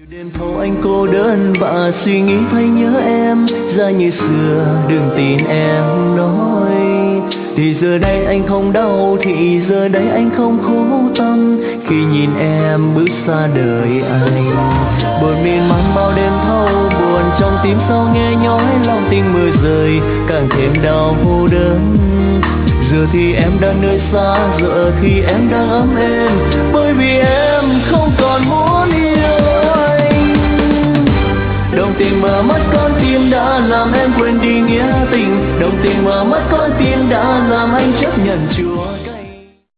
Đêm thâu anh cô đơn và suy nghĩ thấy nhớ em ra như xưa, đừng tin em nói. Thì giờ đây anh không đau, thì giờ đây anh không khổ tâm khi nhìn em bước xa đời anh. Buồn miên man bao đêm thâu, buồn trong tim sao nghe nhói, lòng tình mưa rơi càng thêm đau vô đớn. Giờ thì em đang nơi xa, giờ thì em đang ấm êm, bởi vì em không còn muốn yêu anh. Đồng tình mở mất con tim đã làm em quên đi nghĩa tình, đồng tình mở mất con tim đã làm anh chấp nhận chịu